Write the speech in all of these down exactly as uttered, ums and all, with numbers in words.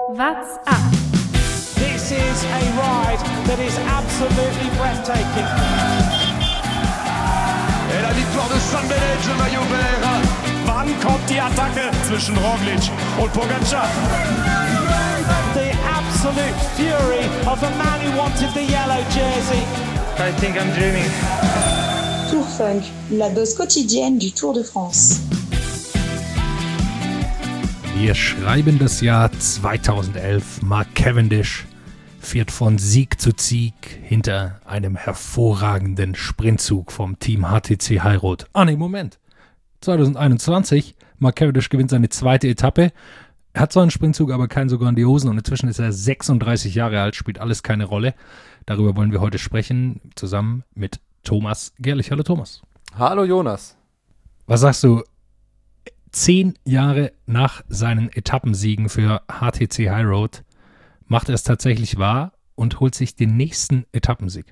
What's up? This is a ride that is absolutely breathtaking. Et la victoire de San Benedetto, maillot vert. Wann kommt die Attacke zwischen Roglic und Pogačar? The absolute fury of a man who wanted the yellow jersey. I think I'm dreaming. Tour Funk, la dose quotidienne du Tour de France. Wir schreiben das Jahr zweitausendelf. Mark Cavendish fährt von Sieg zu Sieg hinter einem hervorragenden Sprintzug vom Team H T C High Road. Ah ne, Moment. zweitausendeinundzwanzig. Mark Cavendish gewinnt seine zweite Etappe. Er hat zwar einen Sprintzug, aber keinen so grandiosen. Und inzwischen ist er sechsunddreißig Jahre alt, spielt alles keine Rolle. Darüber wollen wir heute sprechen, zusammen mit Thomas Gerlich. Hallo Thomas. Hallo Jonas. Was sagst du? Zehn Jahre nach seinen Etappensiegen für H T C High Road macht er es tatsächlich wahr und holt sich den nächsten Etappensieg.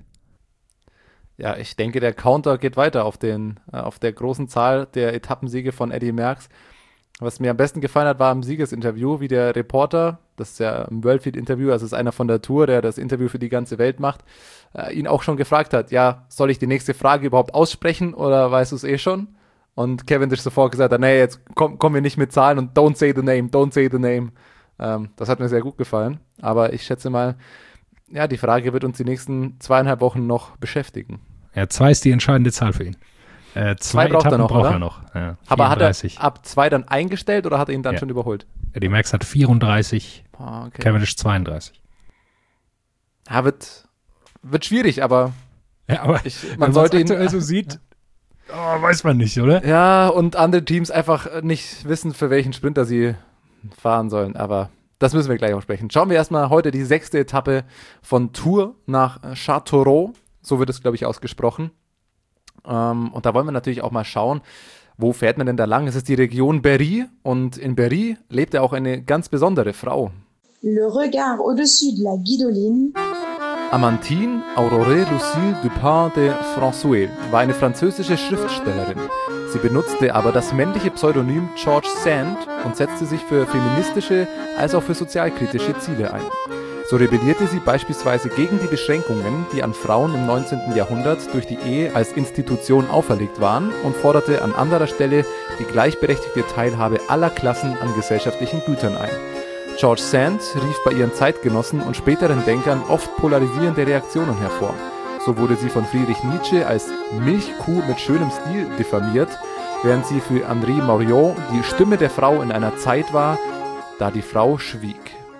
Ja, ich denke, der Counter geht weiter auf, den, äh, auf der großen Zahl der Etappensiege von Eddy Merckx. Was mir am besten gefallen hat, war im Siegesinterview, wie der Reporter, das ist ja ein Worldfeed-Interview, also ist einer von der Tour, der das Interview für die ganze Welt macht, äh, ihn auch schon gefragt hat, ja, soll ich die nächste Frage überhaupt aussprechen oder weißt du es eh schon? Und Cavendish sofort gesagt hat, nee, jetzt komm, kommen wir nicht mit Zahlen und don't say the name, don't say the name. Ähm, das hat mir sehr gut gefallen. Aber ich schätze mal, ja, die Frage wird uns die nächsten zweieinhalb Wochen noch beschäftigen. Ja, zwei ist die entscheidende Zahl für ihn. Äh, zwei, zwei braucht Etappen er noch, braucht er noch. Ja, aber hat er ab zwei dann eingestellt oder hat er ihn dann ja schon überholt? Eddy Merckx hat vierunddreißig, oh, okay. Cavendish zweiunddreißig. Ja, wird, wird schwierig, aber, ja, aber ich, man sollte ihn aktuell so sieht. Oh, weiß man nicht, oder? Ja, und andere Teams einfach nicht wissen, für welchen Sprinter sie fahren sollen. Aber das müssen wir gleich auch sprechen. Schauen wir erstmal heute die sechste Etappe von Tours nach Châteauroux. So wird es, glaube ich, ausgesprochen. Ähm, und da wollen wir natürlich auch mal schauen, wo fährt man denn da lang? Es ist die Region Berry. Und in Berry lebt ja auch eine ganz besondere Frau. Le regard au-dessus de la Guidoline. Amandine Aurore Lucille Dupin de François war eine französische Schriftstellerin. Sie benutzte aber das männliche Pseudonym George Sand und setzte sich für feministische als auch für sozialkritische Ziele ein. So rebellierte sie beispielsweise gegen die Beschränkungen, die an Frauen im neunzehnten Jahrhundert durch die Ehe als Institution auferlegt waren und forderte an anderer Stelle die gleichberechtigte Teilhabe aller Klassen an gesellschaftlichen Gütern ein. George Sand rief bei ihren Zeitgenossen und späteren Denkern oft polarisierende Reaktionen hervor. So wurde sie von Friedrich Nietzsche als Milchkuh mit schönem Stil diffamiert, während sie für Henri Moriot die Stimme der Frau in einer Zeit war, da die Frau schwieg.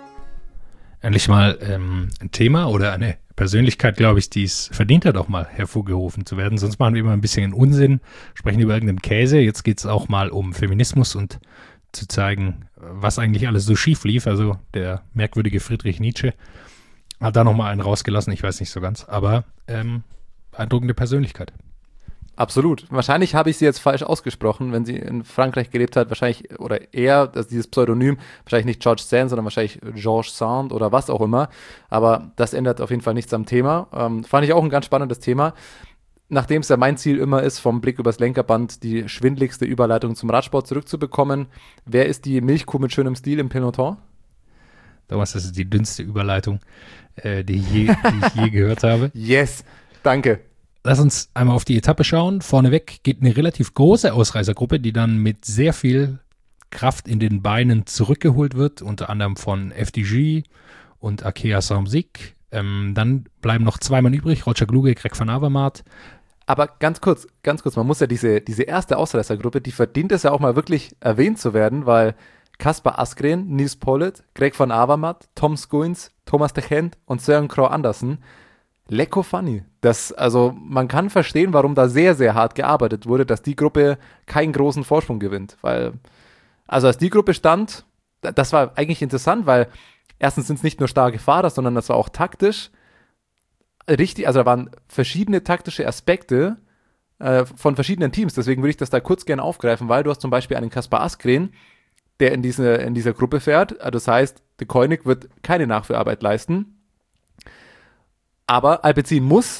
Endlich mal ähm, ein Thema oder eine Persönlichkeit, glaube ich, die es verdient hat, auch mal hervorgerufen zu werden. Sonst machen wir immer ein bisschen Unsinn, sprechen über irgendeinen Käse. Jetzt geht es auch mal um Feminismus und zu zeigen, was eigentlich alles so schief lief. Also der merkwürdige Friedrich Nietzsche hat da nochmal einen rausgelassen, ich weiß nicht so ganz, aber ähm, beeindruckende Persönlichkeit. Absolut. Wahrscheinlich habe ich sie jetzt falsch ausgesprochen, wenn sie in Frankreich gelebt hat, wahrscheinlich, oder eher, dass dieses Pseudonym, wahrscheinlich nicht George Sand, sondern wahrscheinlich Georges Sand oder was auch immer, aber das ändert auf jeden Fall nichts am Thema. Ähm, fand ich auch ein ganz spannendes Thema. Nachdem es ja mein Ziel immer ist, vom Blick übers Lenkerband die schwindeligste Überleitung zum Radsport zurückzubekommen, wer ist die Milchkuh mit schönem Stil im Peloton? Thomas, das ist die dünnste Überleitung, äh, die, ich je, die ich je gehört habe. Yes, danke. Lass uns einmal auf die Etappe schauen. Vorneweg geht eine relativ große Ausreißergruppe, die dann mit sehr viel Kraft in den Beinen zurückgeholt wird, unter anderem von F D G und Arkea Samsic. Ähm, dann bleiben noch zwei Mann übrig, Roger Kluge, Greg van Avermaet. Aber ganz kurz, ganz kurz, man muss ja diese, diese erste Ausreißergruppe, die verdient es ja auch mal wirklich erwähnt zu werden, weil Kasper Asgreen, Nils Politt, Greg van Avermaet, Tom Skuins, Thomas de Gendt und Søren Kragh Andersen. Lecko funny. Das, also man kann verstehen, warum da sehr, sehr hart gearbeitet wurde, dass die Gruppe keinen großen Vorsprung gewinnt. Weil, also als die Gruppe stand, das war eigentlich interessant, weil erstens sind es nicht nur starke Fahrer, sondern das war auch taktisch richtig, also da waren verschiedene taktische Aspekte äh, von verschiedenen Teams. Deswegen würde ich das da kurz gerne aufgreifen, weil du hast zum Beispiel einen Kasper Asgreen, der in, diese, in dieser Gruppe fährt. Das heißt, De Koenig wird keine Nachführarbeit leisten. Aber Alpecin muss,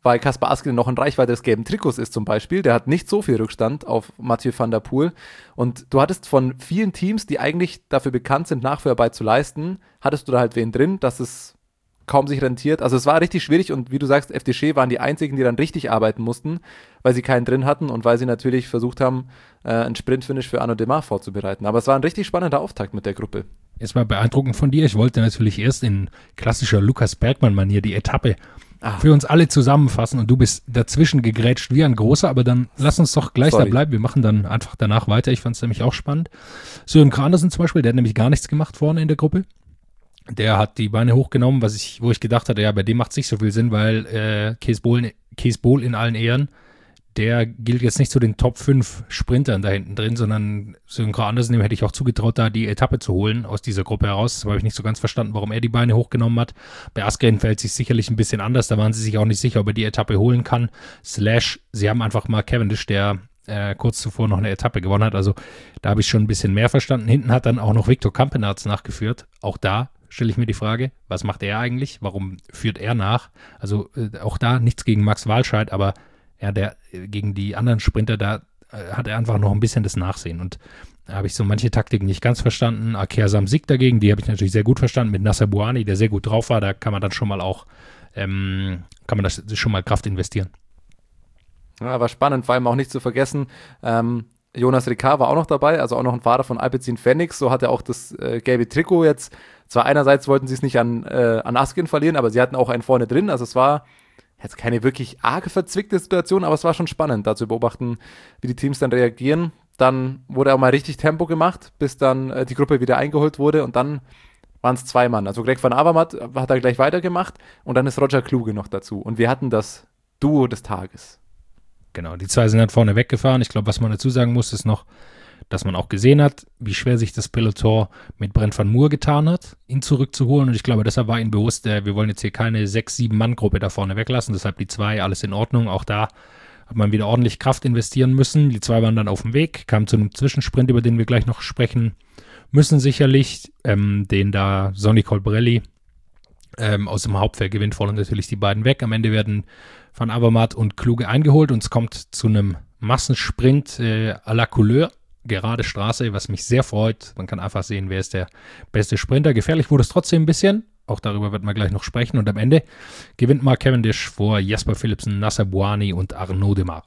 weil Kasper Asgreen noch in Reichweite des gelben Trikots ist zum Beispiel. Der hat nicht so viel Rückstand auf Mathieu van der Poel. Und du hattest von vielen Teams, die eigentlich dafür bekannt sind, Nachführarbeit zu leisten, hattest du da halt wen drin, dass es kaum sich rentiert. Also es war richtig schwierig und wie du sagst, F D G waren die einzigen, die dann richtig arbeiten mussten, weil sie keinen drin hatten und weil sie natürlich versucht haben, äh, einen Sprintfinish für Arnaud Démare vorzubereiten. Aber es war ein richtig spannender Auftakt mit der Gruppe. Es war beeindruckend von dir. Ich wollte natürlich erst in klassischer Lukas Bergmann-Manier die Etappe ah. für uns alle zusammenfassen und du bist dazwischen gegrätscht wie ein Großer, aber dann lass uns doch gleich Sorry. da bleiben. Wir machen dann einfach danach weiter. Ich fand es nämlich auch spannend. Sören Kranersen zum Beispiel, der hat nämlich gar nichts gemacht vorne in der Gruppe. Der hat die Beine hochgenommen, was ich, wo ich gedacht hatte, ja, bei dem macht es nicht so viel Sinn, weil äh, Cees Bol, Cees Bol in allen Ehren, der gilt jetzt nicht zu den Top fünf Sprintern da hinten drin, sondern Sönke Andersen, dem hätte ich auch zugetraut, da die Etappe zu holen aus dieser Gruppe heraus. Das habe ich nicht so ganz verstanden, warum er die Beine hochgenommen hat. Bei Asgreen fällt es sich sicherlich ein bisschen anders, da waren sie sich auch nicht sicher, ob er die Etappe holen kann. Slash, sie haben einfach mal Cavendish, der äh, kurz zuvor noch eine Etappe gewonnen hat, also da habe ich schon ein bisschen mehr verstanden. Hinten hat dann auch noch Victor Campenaerts nachgeführt, auch da stelle ich mir die Frage, was macht er eigentlich? Warum führt er nach? Also äh, auch da nichts gegen Max Walscheid, aber ja, der äh, gegen die anderen Sprinter, da äh, hat er einfach noch ein bisschen das Nachsehen. Und da habe ich so manche Taktiken nicht ganz verstanden. Aker Samsic dagegen, die habe ich natürlich sehr gut verstanden. Mit Nasser Bouhanni, der sehr gut drauf war, da kann man dann schon mal auch, ähm, kann man das schon mal Kraft investieren. Ja, war spannend, vor allem auch nicht zu vergessen, ähm, Jonas Ricard war auch noch dabei, also auch noch ein Fahrer von Alpecin Phoenix, so hat er auch das äh, gelbe Trikot jetzt. Zwar einerseits wollten sie es nicht an, äh, an Asgreen verlieren, aber sie hatten auch einen vorne drin, also es war jetzt keine wirklich arge verzwickte Situation, aber es war schon spannend, da zu beobachten, wie die Teams dann reagieren. Dann wurde auch mal richtig Tempo gemacht, bis dann äh, die Gruppe wieder eingeholt wurde und dann waren es zwei Mann. Also Greg van Avermaet hat da gleich weitergemacht und dann ist Roger Kluge noch dazu und wir hatten das Duo des Tages. Genau, die zwei sind dann vorne weggefahren. Ich glaube, was man dazu sagen muss, ist noch, dass man auch gesehen hat, wie schwer sich das Peloton mit Brent van Moer getan hat, ihn zurückzuholen. Und ich glaube, deshalb war ihnen bewusst, äh, wir wollen jetzt hier keine sechs-, sieben-Mann-Gruppe da vorne weglassen. Deshalb die zwei, alles in Ordnung. Auch da hat man wieder ordentlich Kraft investieren müssen. Die zwei waren dann auf dem Weg, kamen zu einem Zwischensprint, über den wir gleich noch sprechen müssen sicherlich. Ähm, den da Sonny Colbrelli ähm, aus dem Hauptfeld gewinnt, fallen natürlich die beiden weg. Am Ende werden Van Avermaet und Kluge eingeholt und es kommt zu einem Massensprint äh, à la Couleur, gerade Straße, was mich sehr freut. Man kann einfach sehen, wer ist der beste Sprinter. Gefährlich wurde es trotzdem ein bisschen, auch darüber wird man gleich noch sprechen und am Ende gewinnt Mark Cavendish vor Jasper Philipsen, Nasser Bouhanni und Arnaud Démare.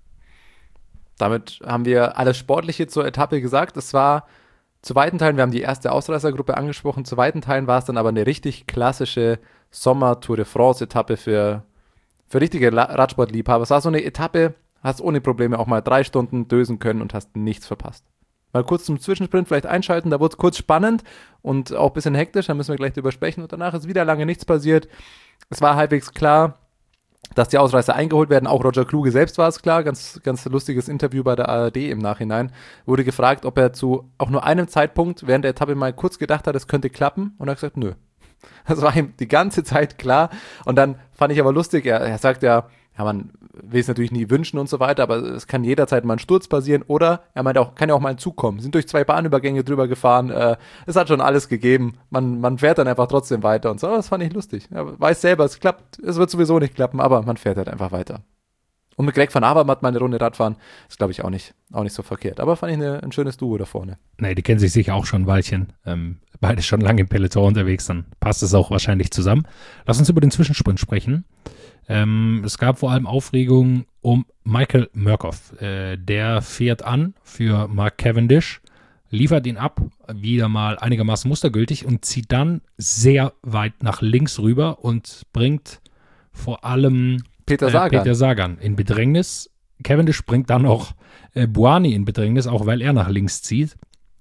Damit haben wir alles Sportliche zur Etappe gesagt. Es war zu weiten Teilen, wir haben die erste Ausreißergruppe angesprochen, zu weiten Teilen war es dann aber eine richtig klassische Sommer-Tour de France-Etappe für Für richtige Radsportliebhaber. Es war so eine Etappe, hast ohne Probleme auch mal drei Stunden dösen können und hast nichts verpasst. Mal kurz zum Zwischensprint vielleicht einschalten, da wurde es kurz spannend und auch ein bisschen hektisch, da müssen wir gleich drüber sprechen und danach ist wieder lange nichts passiert. Es war halbwegs klar, dass die Ausreißer eingeholt werden, auch Roger Kluge selbst war es klar, ganz, ganz lustiges Interview bei der A R D im Nachhinein, wurde gefragt, ob er zu auch nur einem Zeitpunkt während der Etappe mal kurz gedacht hat, es könnte klappen und er hat gesagt, nö. Das war ihm die ganze Zeit klar. Und dann fand ich aber lustig, er, er sagt ja, ja, man will es natürlich nie wünschen und so weiter, aber es kann jederzeit mal ein Sturz passieren. Oder er meint auch, kann ja auch mal ein Zug kommen. Sind durch zwei Bahnübergänge drüber gefahren. Äh, es hat schon alles gegeben. Man, man fährt dann einfach trotzdem weiter und so. Das fand ich lustig. Er weiß selber, es klappt, es wird sowieso nicht klappen, aber man fährt halt einfach weiter. Und mit Greg van Avermaet mal eine Runde Radfahren, ist glaube ich auch nicht, auch nicht so verkehrt. Aber fand ich eine, ein schönes Duo da vorne. Nee, die kennen sich sicher auch schon ein Weilchen. Ähm, beide schon lange im Peloton unterwegs, dann passt es auch wahrscheinlich zusammen. Lass uns über den Zwischensprint sprechen. Ähm, es gab vor allem Aufregung um Michael Mørkov. Äh, der fährt an für Mark Cavendish, liefert ihn ab, wieder mal einigermaßen mustergültig und zieht dann sehr weit nach links rüber und bringt vor allem Peter Sagan. Äh, Peter Sagan in Bedrängnis. Cavendish bringt dann auch äh, Bouhanni in Bedrängnis, auch weil er nach links zieht.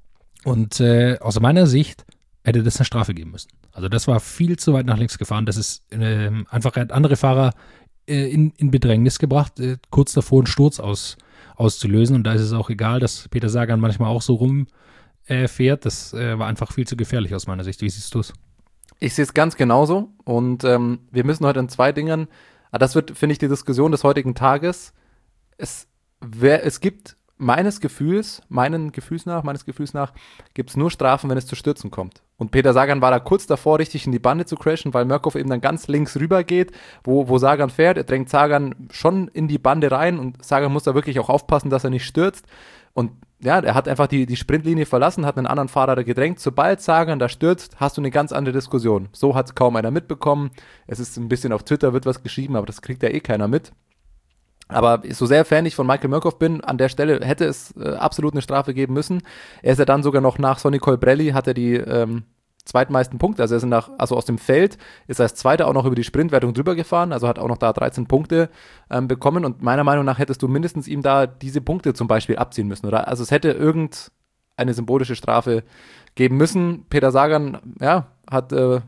Und äh, aus meiner Sicht hätte das eine Strafe geben müssen. Also das war viel zu weit nach links gefahren. Das ist äh, einfach, er hat andere Fahrer äh, in, in Bedrängnis gebracht, äh, kurz davor einen Sturz aus, auszulösen. Und da ist es auch egal, dass Peter Sagan manchmal auch so rumfährt. Äh, das äh, war einfach viel zu gefährlich aus meiner Sicht. Wie siehst du es? Ich sehe es ganz genauso. Und ähm, wir müssen heute in zwei Dingen, aber das wird, finde ich, die Diskussion des heutigen Tages. Es, wer, es gibt meines Gefühls, meinen Gefühls nach, meines Gefühls nach, gibt es nur Strafen, wenn es zu Stürzen kommt. Und Peter Sagan war da kurz davor, richtig in die Bande zu crashen, weil Mørkov eben dann ganz links rüber geht, wo, wo Sagan fährt. Er drängt Sagan schon in die Bande rein und Sagan muss da wirklich auch aufpassen, dass er nicht stürzt. Und ja, er hat einfach die, die Sprintlinie verlassen, hat einen anderen Fahrer da gedrängt. Sobald Sagan da stürzt, hast du eine ganz andere Diskussion. So hat es kaum einer mitbekommen. Es ist ein bisschen auf Twitter, wird was geschrieben, aber das kriegt ja eh keiner mit. Aber so sehr Fan ich von Michael Mørkov bin, an der Stelle hätte es äh, absolut eine Strafe geben müssen. Er ist ja dann sogar noch nach Sonny Colbrelli, hat er die ähm, zweitmeisten Punkte, also er ist nach, also aus dem Feld, ist er als Zweiter auch noch über die Sprintwertung drüber gefahren, also hat auch noch da dreizehn Punkte ähm, bekommen und meiner Meinung nach hättest du mindestens ihm da diese Punkte zum Beispiel abziehen müssen, oder? Also es hätte irgendeine symbolische Strafe geben müssen. Peter Sagan, ja, hat äh,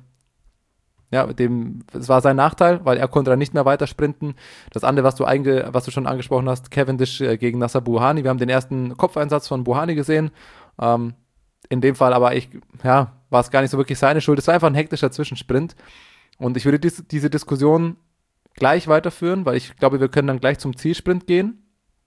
Ja, dem, es war sein Nachteil, weil er konnte dann nicht mehr weiter sprinten. Das andere, was du, einge, was du schon angesprochen hast, Cavendish äh, gegen Nacer Bouhanni. Wir haben den ersten Kopfeinsatz von Bouhanni gesehen. Ähm, in dem Fall aber ich, ja, war es gar nicht so wirklich seine Schuld. Es war einfach ein hektischer Zwischensprint. Und ich würde dies, diese Diskussion gleich weiterführen, weil ich glaube, wir können dann gleich zum Zielsprint gehen.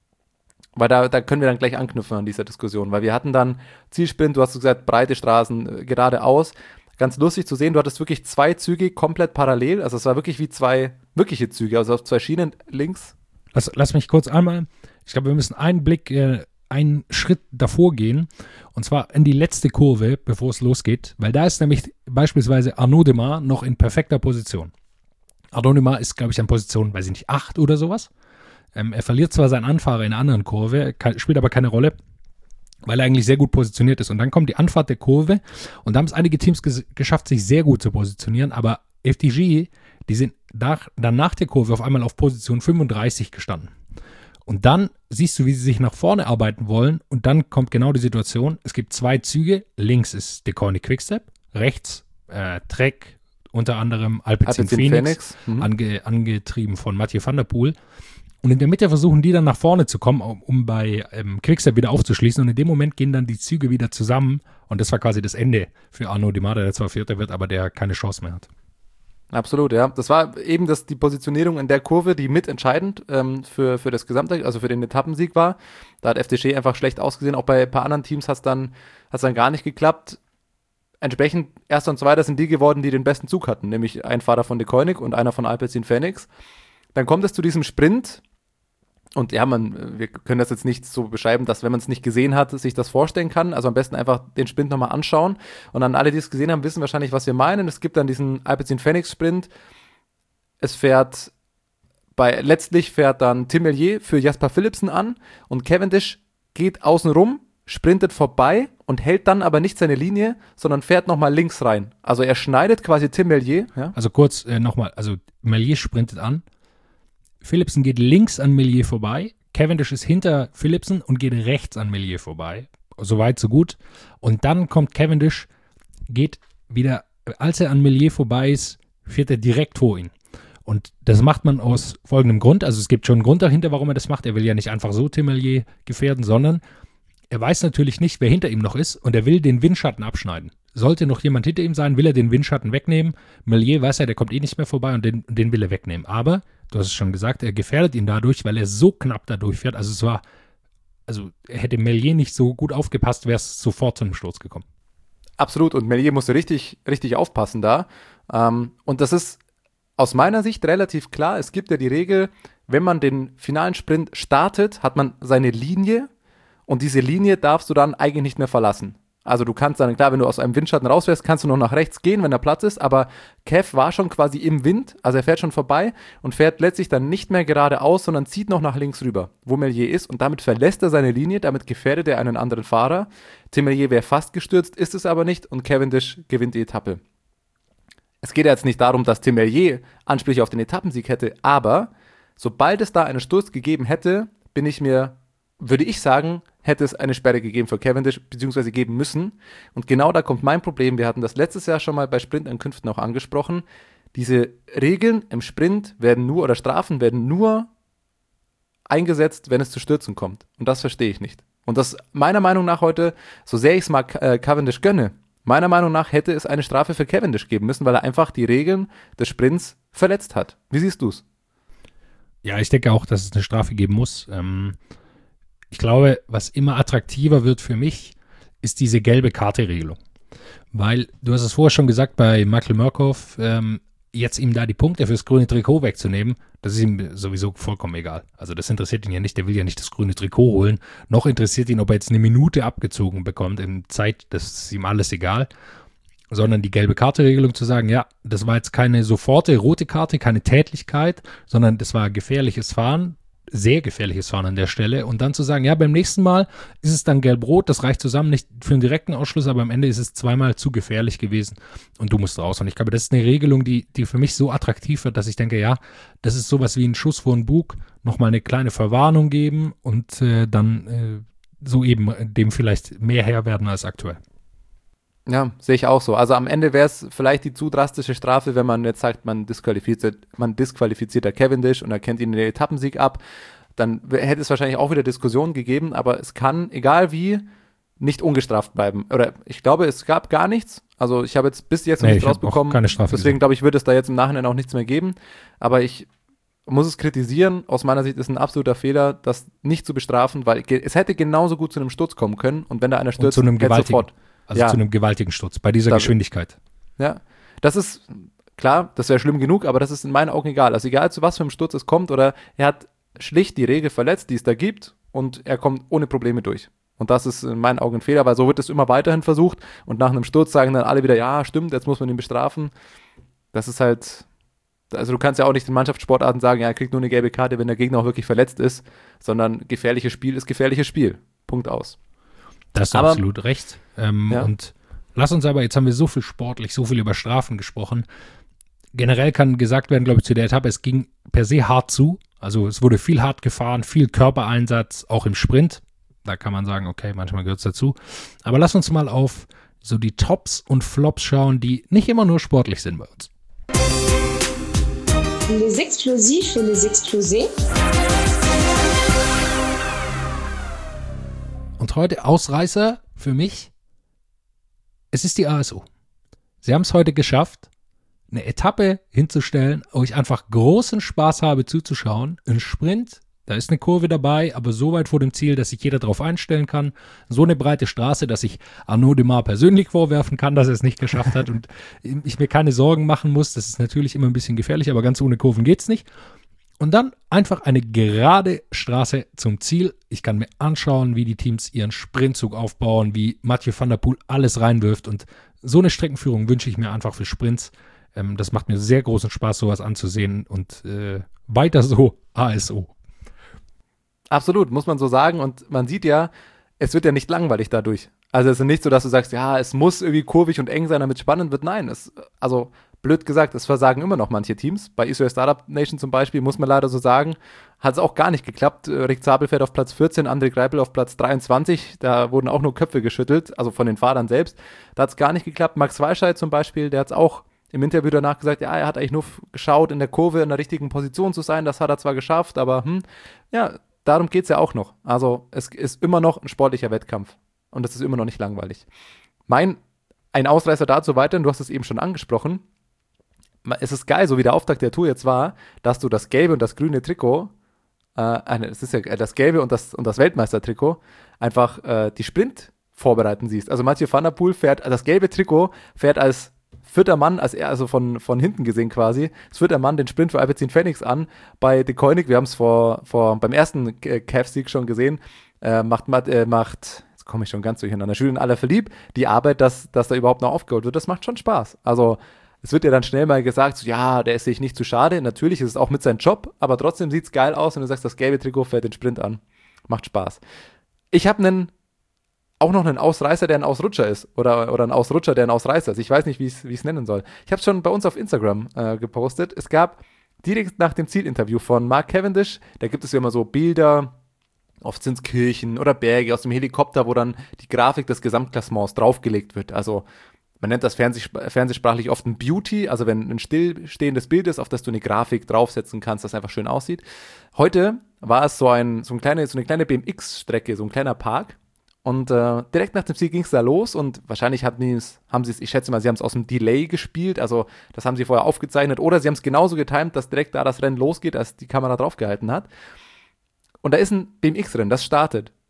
Weil da, da können wir dann gleich anknüpfen an dieser Diskussion. Weil wir hatten dann Zielsprint, du hast gesagt, breite Straßen, äh, geradeaus. Ganz lustig zu sehen, du hattest wirklich zwei Züge komplett parallel, also es war wirklich wie zwei wirkliche Züge, also auf zwei Schienen links. Lass, lass mich kurz einmal, ich glaube, wir müssen einen Blick, äh, einen Schritt davor gehen, und zwar in die letzte Kurve, bevor es losgeht, weil da ist nämlich beispielsweise Arnaud Démare noch in perfekter Position. Arnaud Démare ist, glaube ich, an Position, weiß ich nicht, acht oder sowas. Ähm, er verliert zwar seinen Anfahrer in einer anderen Kurve, kann, spielt aber keine Rolle, weil er eigentlich sehr gut positioniert ist. Und dann kommt die Anfahrt der Kurve und da haben es einige Teams ges- geschafft, sich sehr gut zu positionieren, aber F D G, die sind nach, dann nach der Kurve auf einmal auf Position fünfunddreißig gestanden. Und dann siehst du, wie sie sich nach vorne arbeiten wollen und dann kommt genau die Situation, es gibt zwei Züge, links ist Deceuninck Quickstep, rechts äh, Trek, unter anderem Alpecin Phoenix, Phoenix. Mhm. Ange, angetrieben von Mathieu van der Poel. Und in der Mitte versuchen die dann nach vorne zu kommen, um, um bei ähm, Quickstep wieder aufzuschließen. Und in dem Moment gehen dann die Züge wieder zusammen. Und das war quasi das Ende für Arnaud Démare, der zwar Vierter wird, aber der keine Chance mehr hat. Absolut, ja. Das war eben das, die Positionierung in der Kurve, die mitentscheidend ähm, für, für das gesamte, also für den Etappensieg war. Da hat F D G einfach schlecht ausgesehen. Auch bei ein paar anderen Teams hat es dann, hat's dann gar nicht geklappt. Entsprechend Erster und Zweiter sind die geworden, die den besten Zug hatten. Nämlich ein Fahrer von Deceuninck und einer von Alpecin Phoenix. Dann kommt es zu diesem Sprint. Und ja, man, wir können das jetzt nicht so beschreiben, dass, wenn man es nicht gesehen hat, sich das vorstellen kann. Also am besten einfach den Sprint nochmal anschauen. Und dann alle, die es gesehen haben, wissen wahrscheinlich, was wir meinen. Es gibt dann diesen Alpecin Phoenix Sprint. Es fährt bei, letztlich fährt dann Tim Merlier für Jasper Philipsen an und Cavendish geht außen rum, sprintet vorbei und hält dann aber nicht seine Linie, sondern fährt nochmal links rein. Also er schneidet quasi Tim Merlier. Ja? Also kurz äh, nochmal, also Merlier sprintet an. Philipsen geht links an Merlier vorbei, Cavendish ist hinter Philipsen und geht rechts an Merlier vorbei. Soweit, so gut. Und dann kommt Cavendish, geht wieder, als er an Merlier vorbei ist, fährt er direkt vor ihn. Und das macht man aus folgendem Grund. Also es gibt schon einen Grund dahinter, warum er das macht. Er will ja nicht einfach so Tim Merlier gefährden, sondern er weiß natürlich nicht, wer hinter ihm noch ist und er will den Windschatten abschneiden. Sollte noch jemand hinter ihm sein, will er den Windschatten wegnehmen. Merlier weiß ja, der kommt eh nicht mehr vorbei und den, den will er wegnehmen. Aber, du hast es schon gesagt, er gefährdet ihn dadurch, weil er so knapp da durchfährt. Also es war, also hätte Merlier nicht so gut aufgepasst, wäre es sofort zu einem Sturz gekommen. Absolut, und Merlier musste richtig, richtig aufpassen da. Ähm, und das ist aus meiner Sicht relativ klar. Es gibt ja die Regel, wenn man den finalen Sprint startet, hat man seine Linie und diese Linie darfst du dann eigentlich nicht mehr verlassen. Also du kannst dann, klar, wenn du aus einem Windschatten rausfährst, kannst du noch nach rechts gehen, wenn da Platz ist, aber Kev war schon quasi im Wind, also er fährt schon vorbei und fährt letztlich dann nicht mehr geradeaus, sondern zieht noch nach links rüber, wo Merlier ist, und damit verlässt er seine Linie, damit gefährdet er einen anderen Fahrer. Tim Merlier wäre fast gestürzt, ist es aber nicht, und Cavendish gewinnt die Etappe. Es geht ja jetzt nicht darum, dass Tim Merlier Ansprüche auf den Etappensieg hätte, aber sobald es da einen Sturz gegeben hätte, bin ich mir, würde ich sagen, hätte es eine Sperre gegeben für Cavendish, beziehungsweise geben müssen. Und genau da kommt mein Problem. Wir hatten das letztes Jahr schon mal bei Sprintankünften auch angesprochen. Diese Regeln im Sprint werden nur, oder Strafen werden nur eingesetzt, wenn es zu Stürzen kommt. Und das verstehe ich nicht. Und das meiner Meinung nach heute, so sehr ich es mal äh, Cavendish gönne, meiner Meinung nach hätte es eine Strafe für Cavendish geben müssen, weil er einfach die Regeln des Sprints verletzt hat. Wie siehst du es? Ja, ich denke auch, dass es eine Strafe geben muss. Ähm Ich glaube, was immer attraktiver wird für mich, ist diese gelbe Karte-Regelung. Weil, du hast es vorher schon gesagt, bei Michael Murkoff, ähm, jetzt ihm da die Punkte fürs grüne Trikot wegzunehmen, das ist ihm sowieso vollkommen egal. Also das interessiert ihn ja nicht, der will ja nicht das grüne Trikot holen. Noch interessiert ihn, ob er jetzt eine Minute abgezogen bekommt in Zeit, das ist ihm alles egal. Sondern die gelbe Karte-Regelung zu sagen, ja, das war jetzt keine soforte rote Karte, keine Tätlichkeit, sondern das war gefährliches Fahren, sehr gefährliches Fahren an der Stelle. Und dann zu sagen, ja, beim nächsten Mal ist es dann gelb-rot, das reicht zusammen nicht für einen direkten Ausschluss, aber am Ende ist es zweimal zu gefährlich gewesen und du musst raus. Und ich glaube, das ist eine Regelung, die, die für mich so attraktiv wird, dass ich denke, ja, das ist sowas wie ein Schuss vor den Bug, nochmal eine kleine Verwarnung geben und äh, dann äh, so eben dem vielleicht mehr Herr werden als aktuell. Ja, sehe ich auch so. Also am Ende wäre es vielleicht die zu drastische Strafe, wenn man jetzt sagt, man disqualifiziert, man disqualifiziert der Cavendish und er kennt ihn den Etappensieg ab. Dann hätte es wahrscheinlich auch wieder Diskussionen gegeben, aber es kann, egal wie, nicht ungestraft bleiben. Oder ich glaube, es gab gar nichts. Also ich habe jetzt bis jetzt noch nee, nichts rausbekommen. Keine Strafe Deswegen gesehen. glaube ich, wird es da jetzt im Nachhinein auch nichts mehr geben. Aber ich muss es kritisieren. Aus meiner Sicht ist ein absoluter Fehler, das nicht zu bestrafen, weil es hätte genauso gut zu einem Sturz kommen können. Und wenn da einer stürzt, zu einem hätte gewaltigen. sofort Also ja. zu einem gewaltigen Sturz, bei dieser Da- Geschwindigkeit. Ja, das ist, klar, das wäre schlimm genug, aber das ist in meinen Augen egal. Also egal, zu was für einem Sturz es kommt oder er hat schlicht die Regel verletzt, die es da gibt und er kommt ohne Probleme durch. Und das ist in meinen Augen ein Fehler, weil so wird es immer weiterhin versucht und nach einem Sturz sagen dann alle wieder, ja, stimmt, jetzt muss man ihn bestrafen. Das ist halt, also du kannst ja auch nicht in Mannschaftssportarten sagen, ja, er kriegt nur eine gelbe Karte, wenn der Gegner auch wirklich verletzt ist, sondern gefährliches Spiel ist gefährliches Spiel. Punkt aus. Da hast du Aber- absolut recht. Ähm, Ja. Und lass uns aber, jetzt haben wir so viel sportlich, so viel über Strafen gesprochen. Generell kann gesagt werden, glaube ich, zu der Etappe, es ging per se hart zu. Also es wurde viel hart gefahren, viel Körpereinsatz, auch im Sprint. Da kann man sagen, okay, manchmal gehört es dazu. Aber lass uns mal auf so die Tops und Flops schauen, die nicht immer nur sportlich sind bei uns. Les explosifs et les explosés. Und heute Ausreißer für mich, es ist die A S O. Sie haben es heute geschafft, eine Etappe hinzustellen, wo ich einfach großen Spaß habe zuzuschauen. Ein Sprint, da ist eine Kurve dabei, aber so weit vor dem Ziel, dass sich jeder darauf einstellen kann. So eine breite Straße, dass ich Arnaud Démare persönlich vorwerfen kann, dass er es nicht geschafft hat und ich mir keine Sorgen machen muss. Das ist natürlich immer ein bisschen gefährlich, aber ganz ohne Kurven geht's nicht. Und dann einfach eine gerade Straße zum Ziel. Ich kann mir anschauen, wie die Teams ihren Sprintzug aufbauen, wie Mathieu van der Poel alles reinwirft. Und so eine Streckenführung wünsche ich mir einfach für Sprints. Ähm, das macht mir sehr großen Spaß, sowas anzusehen. Und äh, weiter so, A S O. Absolut, muss man so sagen. Und man sieht ja, es wird ja nicht langweilig dadurch. Also es ist nicht so, dass du sagst, ja, es muss irgendwie kurvig und eng sein, damit es spannend wird. Nein, es, also blöd gesagt, es versagen immer noch manche Teams. Bei Israel Startup Nation zum Beispiel, muss man leider so sagen, hat es auch gar nicht geklappt. Rick Zabel fährt auf Platz vierzehn, André Greipel auf Platz dreiundzwanzig. Da wurden auch nur Köpfe geschüttelt, also von den Fahrern selbst. Da hat es gar nicht geklappt. Max Walscheid zum Beispiel, der hat es auch im Interview danach gesagt, ja, er hat eigentlich nur geschaut, in der Kurve in der richtigen Position zu sein. Das hat er zwar geschafft, aber hm, ja, darum geht es ja auch noch. Also es ist immer noch ein sportlicher Wettkampf. Und es ist immer noch nicht langweilig. Mein, ein Ausreißer dazu weiterhin, du hast es eben schon angesprochen, es ist geil, so wie der Auftakt der Tour jetzt war, dass du das gelbe und das grüne Trikot, äh, es ist ja das gelbe und das, und das Weltmeistertrikot, einfach äh, die Sprint vorbereiten siehst. Also Mathieu van der Poel fährt, das gelbe Trikot fährt als vierter Mann, als er, also von, von hinten gesehen quasi, als vierter Mann den Sprint für Alpecin Phoenix an. Bei De Koenig, wir haben es vor, vor, beim ersten C A F-Sieg schon gesehen, äh, macht, äh, macht, jetzt komme ich schon ganz durcheinander, Julien Alaphilippe, die Arbeit, dass, dass da überhaupt noch aufgeholt wird, das macht schon Spaß. Also es wird ja dann schnell mal gesagt, so, ja, der ist sich nicht zu schade. Natürlich ist es auch mit seinem Job, aber trotzdem sieht es geil aus, wenn du sagst, das gelbe Trikot fährt den Sprint an. Macht Spaß. Ich habe einen, auch noch einen Ausreißer, der ein Ausrutscher ist. Oder, oder einen Ausrutscher, der ein Ausreißer ist. Ich weiß nicht, wie ich es nennen soll. Ich habe es schon bei uns auf Instagram äh, gepostet. Es gab direkt nach dem Zielinterview von Mark Cavendish, da gibt es ja immer so Bilder, oft sind es Kirchen oder Berge aus dem Helikopter, wo dann die Grafik des Gesamtklassements draufgelegt wird. Also man nennt das Fernsehsp- fernsehsprachlich oft ein Beauty, also wenn ein stillstehendes Bild ist, auf das du eine Grafik draufsetzen kannst, das einfach schön aussieht. Heute war es so, ein, so, ein kleine, so eine kleine B M X-Strecke, so ein kleiner Park. Und äh, direkt nach dem Ziel ging es da los und wahrscheinlich haben sie es, ich schätze mal, sie haben es aus dem Delay gespielt, also das haben sie vorher aufgezeichnet oder sie haben es genauso getimt, dass direkt da das Rennen losgeht, als die Kamera draufgehalten hat. Und da ist ein B M X-Rennen, das startet.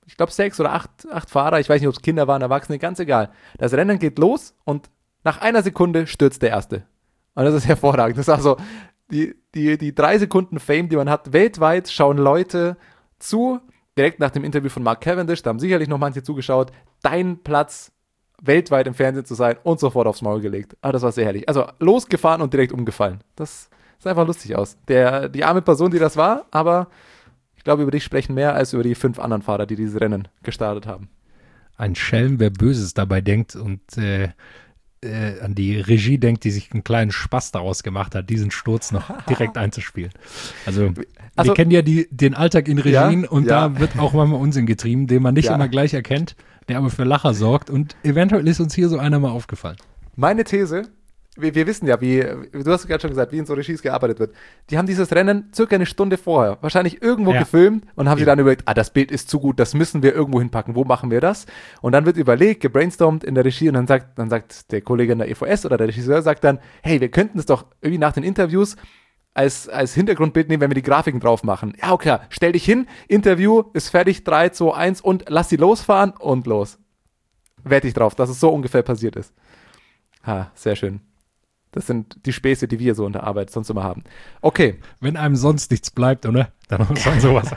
ich glaube sechs oder acht, acht Fahrer, ich weiß nicht, ob es Kinder waren, Erwachsene, ganz egal. Das Rennen geht los und nach einer Sekunde stürzt der Erste. Und das ist hervorragend. Das ist also die, die, die drei Sekunden Fame, die man hat. Weltweit schauen Leute zu, direkt nach dem Interview von Mark Cavendish, da haben sicherlich noch manche zugeschaut, dein Platz weltweit im Fernsehen zu sein und sofort aufs Maul gelegt. Ah, das war sehr herrlich. Also losgefahren und direkt umgefallen. Das sah einfach lustig aus. Der, die arme Person, die das war, aber ich glaube, über dich sprechen mehr als über die fünf anderen Fahrer, die dieses Rennen gestartet haben. Ein Schelm, wer Böses dabei denkt und äh, äh, an die Regie denkt, die sich einen kleinen Spaß daraus gemacht hat, diesen Sturz noch direkt einzuspielen. Also, also wir kennen ja die, den Alltag in Regien ja, und ja. da wird auch manchmal Unsinn getrieben, den man nicht ja. immer gleich erkennt, der aber für Lacher sorgt und eventuell ist uns hier so einer mal aufgefallen. Meine These, wir, wir wissen ja, wie, du hast gerade schon gesagt, wie in so Regies gearbeitet wird. Die haben dieses Rennen circa eine Stunde vorher wahrscheinlich irgendwo ja. gefilmt und haben ja. sich dann überlegt, ah, das Bild ist zu gut, das müssen wir irgendwo hinpacken, wo machen wir das? Und dann wird überlegt, gebrainstormt in der Regie und dann sagt, dann sagt der Kollege in der E V S oder der Regisseur sagt dann, hey, wir könnten es doch irgendwie nach den Interviews als, als Hintergrundbild nehmen, wenn wir die Grafiken drauf machen. Ja, okay, stell dich hin, Interview ist fertig, drei, zwei, eins und lass sie losfahren und los. Wette ich drauf, dass es so ungefähr passiert ist. Ha, sehr schön. Das sind die Späße, die wir so in der Arbeit sonst immer haben. Okay. Wenn einem sonst nichts bleibt, oder? Dann muss man sowas.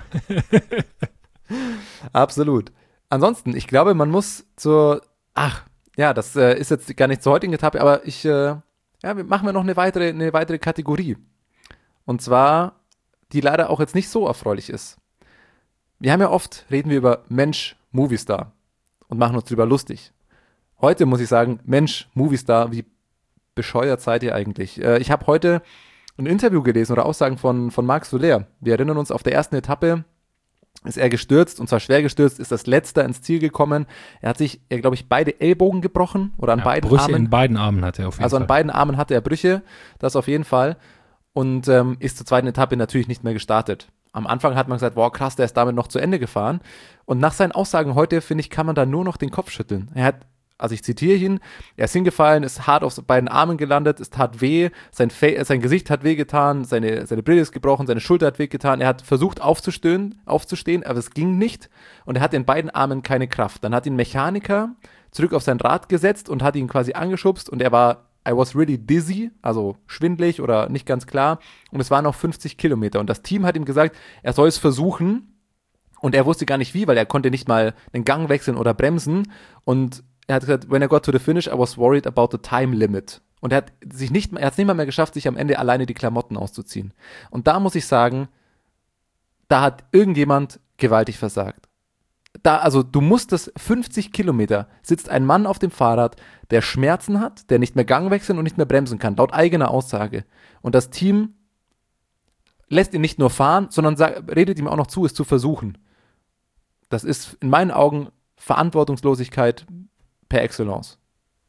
Absolut. Ansonsten, ich glaube, man muss zur, ach, ja, das äh, ist jetzt gar nicht zur heutigen Etappe, aber ich, äh, ja, machen wir noch eine weitere, eine weitere Kategorie. Und zwar, die leider auch jetzt nicht so erfreulich ist. Wir haben ja oft, reden wir über Mensch, Moviestar und machen uns drüber lustig. Heute muss ich sagen, Mensch, Moviestar, wie bescheuert seid ihr eigentlich? Äh, ich habe heute ein Interview gelesen oder Aussagen von, von Marc Soler. Wir erinnern uns, auf der ersten Etappe ist er gestürzt und zwar schwer gestürzt, ist das Letzter ins Ziel gekommen. Er hat sich, glaube ich, beide Ellbogen gebrochen oder an ja, beiden Brüche Armen. in beiden Armen hatte er auf jeden also Fall. Also an beiden Armen hatte er Brüche, das auf jeden Fall. Und ähm, ist zur zweiten Etappe natürlich nicht mehr gestartet. Am Anfang hat man gesagt, wow, krass, der ist damit noch zu Ende gefahren. Und nach seinen Aussagen heute, finde ich, kann man da nur noch den Kopf schütteln. Er hat, also ich zitiere ihn, er ist hingefallen, ist hart auf beiden Armen gelandet, es tat weh, sein, Fa- sein Gesicht hat wehgetan, seine, seine Brille ist gebrochen, seine Schulter hat wehgetan. Er hat versucht aufzustehen, aufzustehen, aber es ging nicht. Und er hatte in beiden Armen keine Kraft. Dann hat ihn ein Mechaniker zurück auf sein Rad gesetzt und hat ihn quasi angeschubst und er war I was really dizzy, also schwindelig oder nicht ganz klar. Und es waren noch fünfzig Kilometer. Und das Team hat ihm gesagt, er soll es versuchen. Und er wusste gar nicht wie, weil er konnte nicht mal den Gang wechseln oder bremsen. Und er hat gesagt, when I got to the finish, I was worried about the time limit. Und er hat sich nicht, er hat es nicht mal mehr geschafft, sich am Ende alleine die Klamotten auszuziehen. Und da muss ich sagen, da hat irgendjemand gewaltig versagt. Da, also du musstest fünfzig Kilometer, sitzt ein Mann auf dem Fahrrad, der Schmerzen hat, der nicht mehr Gang wechseln und nicht mehr bremsen kann, laut eigener Aussage. Und das Team lässt ihn nicht nur fahren, sondern sagt, redet ihm auch noch zu, es zu versuchen. Das ist in meinen Augen Verantwortungslosigkeit per Excellence.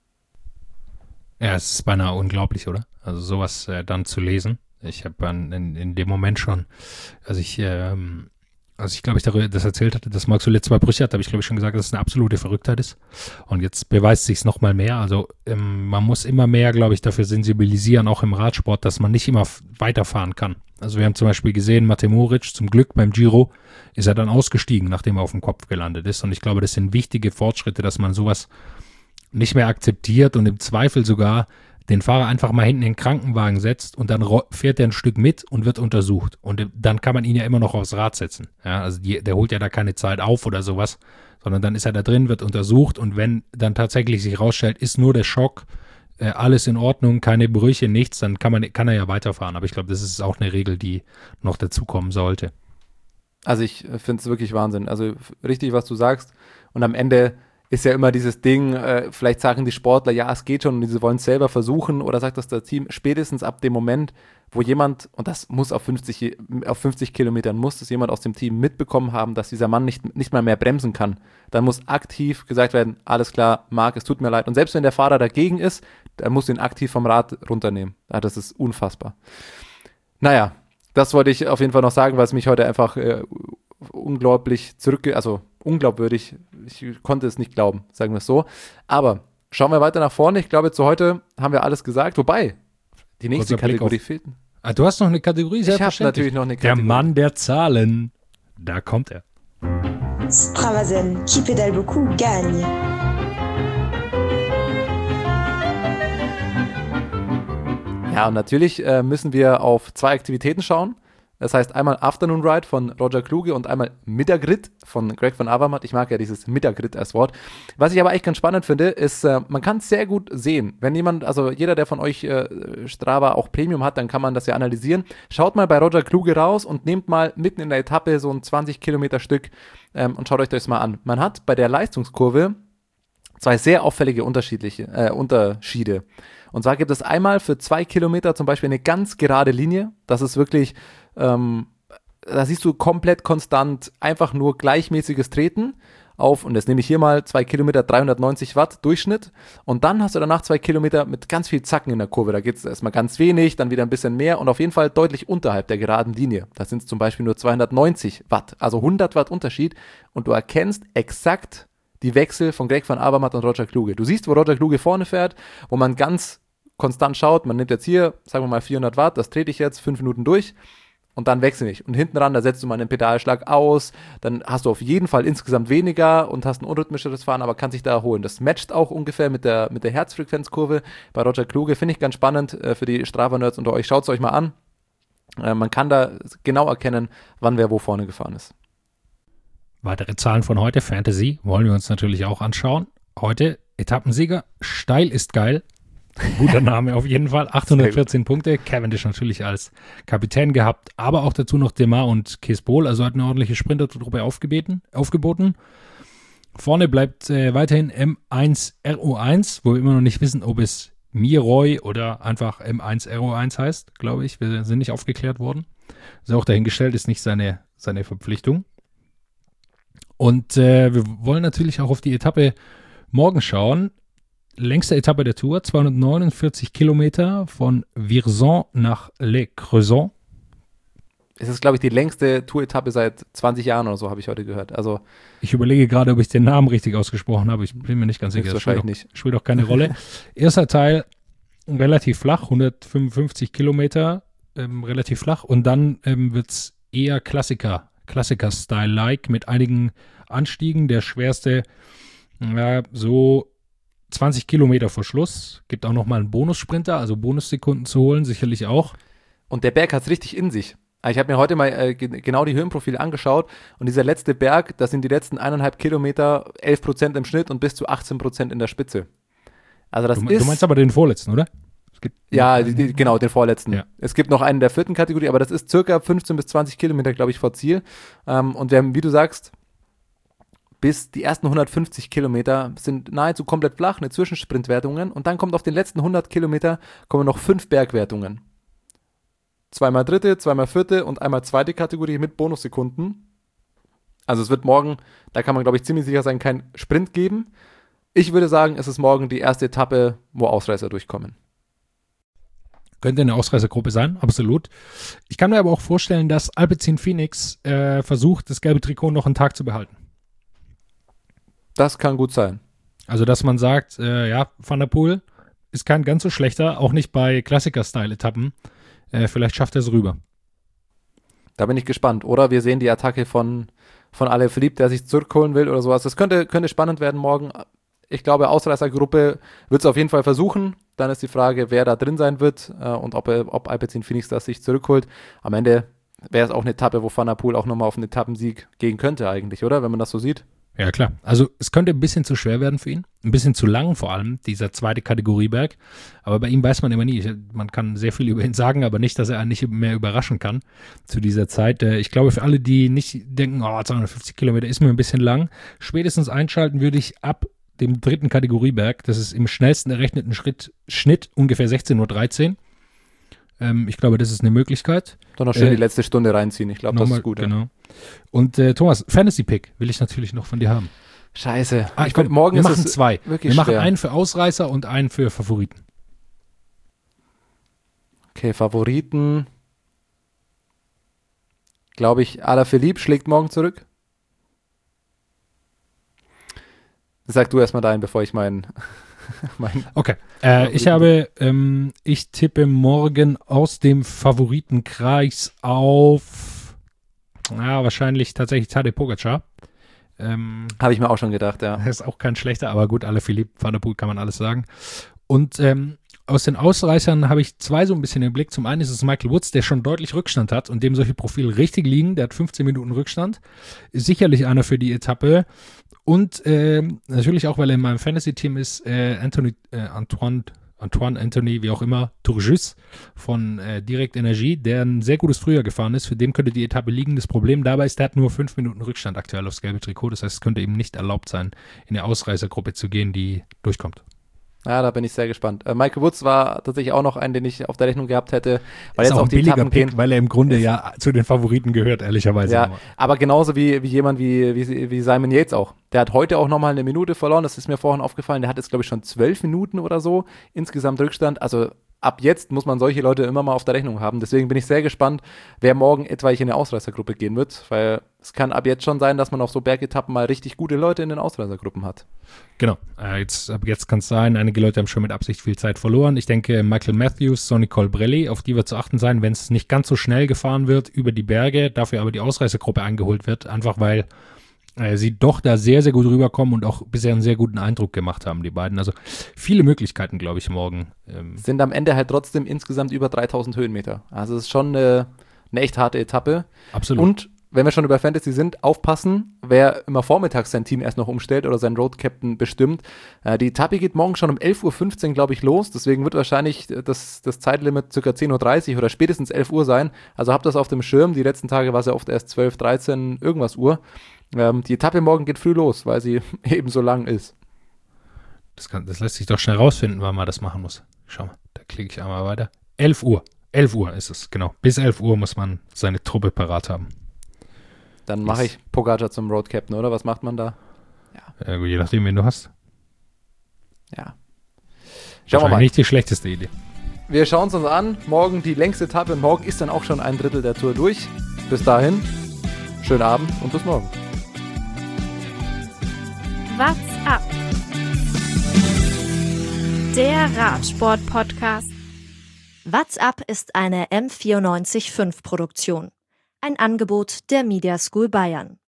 Ja, es ist beinahe unglaublich, oder? Also sowas äh, dann zu lesen. Ich habe in, in dem Moment schon, also ich ähm, Also ich glaube, ich darüber das erzählt hatte, dass Marc Soler zwei Brüche hat, habe ich glaube ich schon gesagt, dass es eine absolute Verrücktheit ist. Und jetzt beweist sich es nochmal mehr. Also ähm, man muss immer mehr, glaube ich, dafür sensibilisieren, auch im Radsport, dass man nicht immer f- weiterfahren kann. Also wir haben zum Beispiel gesehen, Matej Moric, zum Glück beim Giro, ist er dann ausgestiegen, nachdem er auf dem Kopf gelandet ist. Und ich glaube, das sind wichtige Fortschritte, dass man sowas nicht mehr akzeptiert und im Zweifel sogar den Fahrer einfach mal hinten in den Krankenwagen setzt und dann ro- fährt er ein Stück mit und wird untersucht. Und dann kann man ihn ja immer noch aufs Rad setzen. Ja, also die, der holt ja da keine Zeit auf oder sowas, sondern dann ist er da drin, wird untersucht und wenn dann tatsächlich sich rausstellt, ist nur der Schock, äh, alles in Ordnung, keine Brüche, nichts, dann kann man kann er ja weiterfahren. Aber ich glaube, das ist auch eine Regel, die noch dazukommen sollte. Also ich finde es wirklich Wahnsinn. Also richtig, was du sagst. Und am Ende ist ja immer dieses Ding, äh, vielleicht sagen die Sportler, ja, es geht schon und sie wollen es selber versuchen oder sagt das das Team, spätestens ab dem Moment, wo jemand, und das muss auf fünfzig, auf fünfzig Kilometern, muss das jemand aus dem Team mitbekommen haben, dass dieser Mann nicht, nicht mal mehr bremsen kann. Dann muss aktiv gesagt werden, alles klar, Marc, es tut mir leid. Und selbst wenn der Fahrer dagegen ist, dann muss ihn aktiv vom Rad runternehmen. Ja, das ist unfassbar. Naja, das wollte ich auf jeden Fall noch sagen, weil es mich heute einfach äh, unglaublich zurückge... also unglaubwürdig, ich konnte es nicht glauben, sagen wir es so. Aber schauen wir weiter nach vorne. Ich glaube, zu heute haben wir alles gesagt. Wobei, die nächste Kurzer Kategorie fehlt. Ah, du hast noch eine Kategorie, Ich habe natürlich noch eine Der Kategorie. Mann der Zahlen, da kommt er. Stravazen, qui pédale beaucoup, gagne. Ja, und natürlich äh, müssen wir auf zwei Aktivitäten schauen. Das heißt einmal Afternoon Ride von Roger Kluge und einmal Mittagritt von Greg van Avermaet. Ich mag ja dieses Mittagritt als Wort. Was ich aber echt ganz spannend finde, ist, äh, man kann es sehr gut sehen. Wenn jemand, also jeder, der von euch äh, Strava auch Premium hat, dann kann man das ja analysieren. Schaut mal bei Roger Kluge raus und nehmt mal mitten in der Etappe so ein zwanzig Kilometer Stück ähm, und schaut euch das mal an. Man hat bei der Leistungskurve zwei sehr auffällige unterschiedliche, äh, Unterschiede. Und zwar gibt es einmal für zwei Kilometer zum Beispiel eine ganz gerade Linie. Das ist wirklich, ähm, da siehst du komplett konstant einfach nur gleichmäßiges Treten auf, und das nehme ich hier mal, zwei Kilometer, dreihundertneunzig Watt Durchschnitt. Und dann hast du danach zwei Kilometer mit ganz viel Zacken in der Kurve. Da geht es erstmal ganz wenig, dann wieder ein bisschen mehr und auf jeden Fall deutlich unterhalb der geraden Linie. Da sind es zum Beispiel nur zweihundertneunzig Watt, also hundert Watt Unterschied. Und du erkennst exakt die Wechsel von Greg van Avermaet und Roger Kluge. Du siehst, wo Roger Kluge vorne fährt, wo man ganz konstant schaut, man nimmt jetzt hier, sagen wir mal vierhundert Watt, das trete ich jetzt fünf Minuten durch und dann wechsle ich. Und hinten ran, da setzt du mal einen Pedalschlag aus, dann hast du auf jeden Fall insgesamt weniger und hast ein unrhythmischeres Fahren, aber kannst dich da erholen. Das matcht auch ungefähr mit der, mit der Herzfrequenzkurve bei Roger Kluge. Finde ich ganz spannend äh, für die Strava-Nerds unter euch. Schaut es euch mal an. Äh, man kann da genau erkennen, wann wer wo vorne gefahren ist. Weitere Zahlen von heute, Fantasy, wollen wir uns natürlich auch anschauen. Heute Etappensieger, steil ist geil. Guter Name auf jeden Fall, achthundertvierzehn Punkte. Cavendish natürlich als Kapitän gehabt, aber auch dazu noch Demar und Kees Bol, also hat eine ordentliche Sprintertruppe aufgebeten, aufgeboten. Vorne bleibt äh, weiterhin M eins R O eins, wo wir immer noch nicht wissen, ob es Miroy oder einfach M eins R O eins heißt, glaube ich. Wir sind nicht aufgeklärt worden. Ist auch dahingestellt, ist nicht seine, seine Verpflichtung. Und äh, wir wollen natürlich auch auf die Etappe morgen schauen. Längste Etappe der Tour, zweihundertneunundvierzig Kilometer von Vierzon nach Les Creusons. Es ist, glaube ich, die längste Tour-Etappe seit zwanzig Jahren oder so, habe ich heute gehört. Also ich überlege gerade, ob ich den Namen richtig ausgesprochen habe. Ich bin mir nicht ganz sicher. Das wahrscheinlich spielt nicht. Doch, spielt doch keine Rolle. Erster Teil relativ flach, hundertfünfundfünfzig Kilometer, ähm, relativ flach. Und dann ähm, wird es eher Klassiker. Klassiker-Style-like mit einigen Anstiegen. Der schwerste, ja, so zwanzig Kilometer vor Schluss. Gibt auch nochmal einen Bonussprinter, also Bonussekunden zu holen, sicherlich auch. Und der Berg hat es richtig in sich. Ich habe mir heute mal äh, ge- genau die Höhenprofile angeschaut und dieser letzte Berg, das sind die letzten eineinhalb Kilometer, elf Prozent im Schnitt und bis zu achtzehn Prozent in der Spitze. Also das du, ist... Du meinst aber den vorletzten, oder? Es gibt ja, die, die, genau, den vorletzten. Ja. Es gibt noch einen der vierten Kategorie, aber das ist circa fünfzehn bis zwanzig Kilometer, glaube ich, vor Ziel. Ähm, und wir haben, wie du sagst, bis die ersten hundertfünfzig Kilometer sind nahezu komplett flach, eine Zwischensprintwertungen. Und dann kommt auf den letzten hundert Kilometer kommen noch fünf Bergwertungen. Zweimal dritte, zweimal vierte und einmal zweite Kategorie mit Bonussekunden. Also es wird morgen, da kann man, glaube ich, ziemlich sicher sein, kein Sprint geben. Ich würde sagen, es ist morgen die erste Etappe, wo Ausreißer durchkommen. Könnte eine Ausreißergruppe sein, absolut. Ich kann mir aber auch vorstellen, dass Alpecin Phoenix äh, versucht, das gelbe Trikot noch einen Tag zu behalten. Das kann gut sein. Also, dass man sagt, äh, ja, Van der Poel ist kein ganz so schlechter, auch nicht bei Klassiker-Style-Etappen. Äh, vielleicht schafft er es rüber. Da bin ich gespannt. Oder wir sehen die Attacke von, von Alaphilippe, der sich zurückholen will oder sowas. Das könnte, könnte spannend werden morgen. Ich glaube, Ausreißergruppe wird es auf jeden Fall versuchen. Dann ist die Frage, wer da drin sein wird äh, und ob, ob Alpecin Phoenix das sich zurückholt. Am Ende wäre es auch eine Etappe, wo Van der Poel auch nochmal auf einen Etappensieg gehen könnte eigentlich, oder? Wenn man das so sieht. Ja, klar. Also es könnte ein bisschen zu schwer werden für ihn. Ein bisschen zu lang vor allem, dieser zweite Kategorieberg. Aber bei ihm weiß man immer nie. Man kann sehr viel über ihn sagen, aber nicht, dass er einen nicht mehr überraschen kann zu dieser Zeit. Ich glaube, für alle, die nicht denken, oh, zweihundertfünfzig Kilometer ist mir ein bisschen lang, spätestens einschalten würde ich ab dem dritten Kategorieberg. Das ist im schnellsten errechneten Schritt, Schnitt ungefähr sechzehn Uhr dreizehn. Ähm, ich glaube, das ist eine Möglichkeit. Dann noch schön äh, die letzte Stunde reinziehen. Ich glaube, das ist gut. Genau. Ja. Und äh, Thomas, Fantasy-Pick will ich natürlich noch von dir haben. Scheiße. Ah, ich komm, find, morgen wir ist machen es zwei. Wirklich wir machen schwer. einen für Ausreißer und einen für Favoriten. Okay, Favoriten. Glaube ich, Alaphilippe schlägt morgen zurück. Sag du erstmal deinen, bevor ich meinen. mein Okay. Äh, ich habe, ähm, ich tippe morgen aus dem Favoritenkreis auf, na, wahrscheinlich tatsächlich Tadej Pogačar. Ähm, Habe ich mir auch schon gedacht, ja. ist auch kein schlechter, aber gut, alle Philippe Van der Poel kann man alles sagen. Und ähm, aus den Ausreißern habe ich zwei so ein bisschen im Blick. Zum einen ist es Michael Woods, der schon deutlich Rückstand hat und dem solche Profile richtig liegen. Der hat fünfzehn Minuten Rückstand. Ist sicherlich einer für die Etappe. Und äh, natürlich auch, weil er in meinem Fantasy-Team ist, äh, Anthony, äh, Antoine, Antoine, Anthony, wie auch immer, Turgis von äh, Direct Energie, der ein sehr gutes Frühjahr gefahren ist. Für den könnte die Etappe liegen. Das Problem dabei ist, der hat nur fünf Minuten Rückstand aktuell aufs gelbe Trikot. Das heißt, es könnte ihm nicht erlaubt sein, in der Ausreißergruppe zu gehen, die durchkommt. Ja, da bin ich sehr gespannt. Äh, Michael Woods war tatsächlich auch noch ein, den ich auf der Rechnung gehabt hätte, weil ist jetzt auch auch ein die billiger Etappen Pick, gehen. weil er im Grunde ja zu den Favoriten gehört, ehrlicherweise. Ja, aber genauso wie, wie jemand wie, wie, wie Simon Yates auch. Der hat heute auch nochmal eine Minute verloren, das ist mir vorhin aufgefallen. Der hat jetzt, glaube ich, schon zwölf Minuten oder so insgesamt Rückstand. Also ab jetzt muss man solche Leute immer mal auf der Rechnung haben. Deswegen bin ich sehr gespannt, wer morgen etwaig in eine Ausreißergruppe gehen wird, weil es kann ab jetzt schon sein, dass man auf so Bergetappen mal richtig gute Leute in den Ausreißergruppen hat. Genau. Äh, jetzt, ab jetzt kann es sein, einige Leute haben schon mit Absicht viel Zeit verloren. Ich denke, Michael Matthews, Sonny Colbrelli, auf die wird zu achten sein, wenn es nicht ganz so schnell gefahren wird über die Berge, dafür aber die Ausreißergruppe eingeholt wird, einfach weil äh, sie doch da sehr, sehr gut rüberkommen und auch bisher einen sehr guten Eindruck gemacht haben, die beiden. Also viele Möglichkeiten, glaube ich, morgen. Ähm. Sind am Ende halt trotzdem insgesamt über dreitausend Höhenmeter. Also es ist schon eine, eine echt harte Etappe. Absolut. Und wenn wir schon über Fantasy sind, aufpassen, wer immer vormittags sein Team erst noch umstellt oder seinen Road Captain bestimmt. Äh, die Etappe geht morgen schon um elf Uhr fünfzehn, glaube ich, los. Deswegen wird wahrscheinlich das, das Zeitlimit ca. zehn Uhr dreißig oder spätestens elf Uhr sein. Also habt das auf dem Schirm. Die letzten Tage war es ja oft erst zwölf, dreizehn, irgendwas Uhr. Ähm, die Etappe morgen geht früh los, weil sie eben so lang ist. Das, kann, das lässt sich doch schnell rausfinden, wann man das machen muss. Schau mal, da klicke ich einmal weiter. elf Uhr. elf Uhr ist es, genau. Bis elf Uhr muss man seine Truppe parat haben. Dann mache ich Pogacar zum Road Captain, oder? Was macht man da? Ja. Ja, je nachdem, wen du hast. Ja. Schauen wir mal. Nicht die schlechteste Idee. Wir schauen es uns an. Morgen die längste Etappe. Morgen ist dann auch schon ein Drittel der Tour durch. Bis dahin, schönen Abend und bis morgen. What's up? Der Radsport-Podcast. What's up ist eine M vierundneunzig Komma fünf Produktion. Ein Angebot der Media School Bayern.